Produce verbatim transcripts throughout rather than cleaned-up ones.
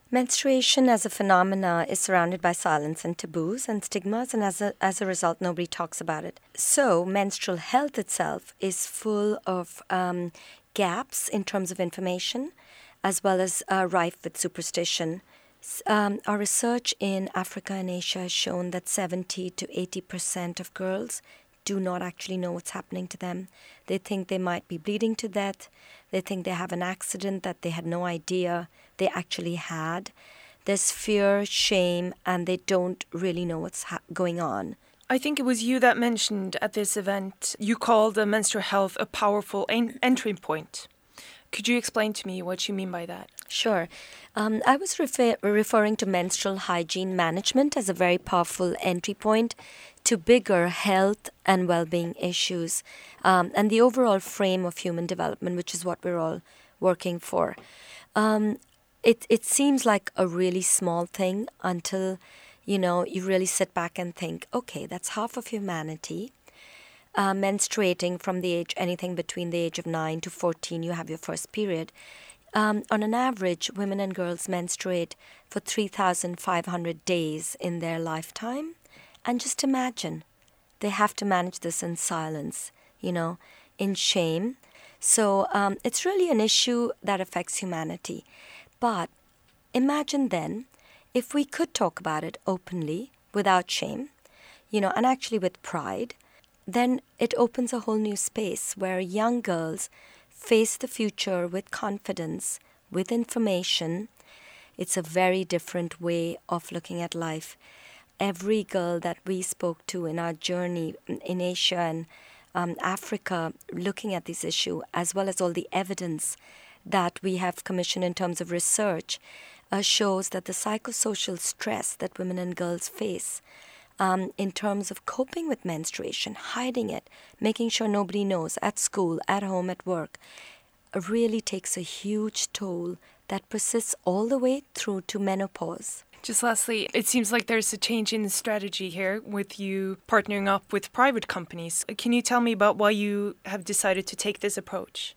Menstruation as a phenomena is surrounded by silence and taboos and stigmas, and as a, as a result, nobody talks about it. So, menstrual health itself is full of um, gaps in terms of information, as well as uh, rife with superstition. S- Um, our research in Africa and Asia has shown that seventy to eighty percent of girls do not actually know what's happening to them. They think they might be bleeding to death. They think they have an accident that they had no idea they actually had. There's fear, shame, and they don't really know what's ha- going on. I think it was you that mentioned at this event, you called the menstrual health a powerful en- entry point. Could you explain to me what you mean by that? Sure. Um, I was refer- referring to menstrual hygiene management as a very powerful entry point to bigger health and well being issues um, and the overall frame of human development, which is what we're all working for. Um, it, it seems like a really small thing until, you know, you really sit back and think, okay, that's half of humanity. Uh, menstruating from the age, anything between the age of nine to fourteen, you have your first period. Um, on an average, women and girls menstruate for three thousand five hundred days in their lifetime. And just imagine, they have to manage this in silence, you know, in shame. So um, it's really an issue that affects humanity. But imagine then if we could talk about it openly, without shame, you know, and actually with pride, then it opens a whole new space where young girls face the future with confidence, with information. It's a very different way of looking at life. Every girl that we spoke to in our journey in Asia and um, Africa, looking at this issue, as well as all the evidence that we have commissioned in terms of research, uh, shows that the psychosocial stress that women and girls face um, in terms of coping with menstruation, hiding it, making sure nobody knows at school, at home, at work, really takes a huge toll that persists all the way through to menopause. Just lastly, it seems like there's a change in strategy here with you partnering up with private companies. Can you tell me about why you have decided to take this approach?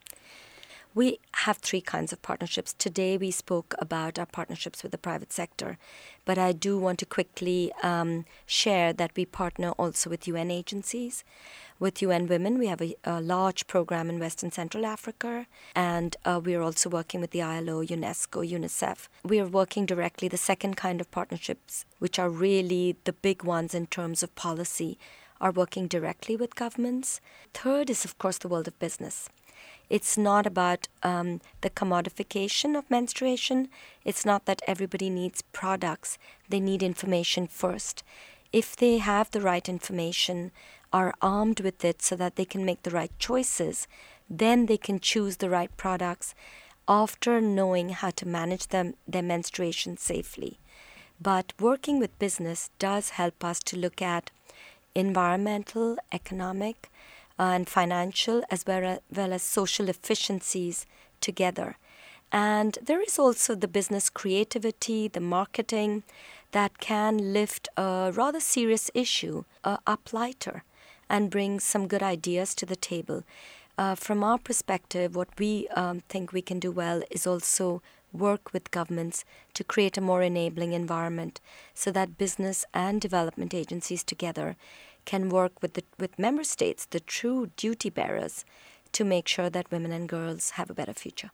We have three kinds of partnerships. Today we spoke about our partnerships with the private sector, but I do want to quickly um, share that we partner also with U N agencies. With U N Women, we have a, a large program in West and Central Africa, and uh, we are also working with the I L O, UNESCO, UNICEF. We are working directly, the second kind of partnerships, which are really the big ones in terms of policy, are working directly with governments. Third is, of course, the world of business. It's not about um, the commodification of menstruation. It's not that everybody needs products. They need information first. If they have the right information, are armed with it so that they can make the right choices, then they can choose the right products after knowing how to manage them, their menstruation safely. But working with business does help us to look at environmental, economic, uh, and financial, as well as, well as social efficiencies together. And there is also the business creativity, the marketing that can lift a rather serious issue uh, up lighter and bring some good ideas to the table. Uh, from our perspective, what we um, think we can do well is also work with governments to create a more enabling environment so that business and development agencies together can work with the, with member states, the true duty bearers, to make sure that women and girls have a better future.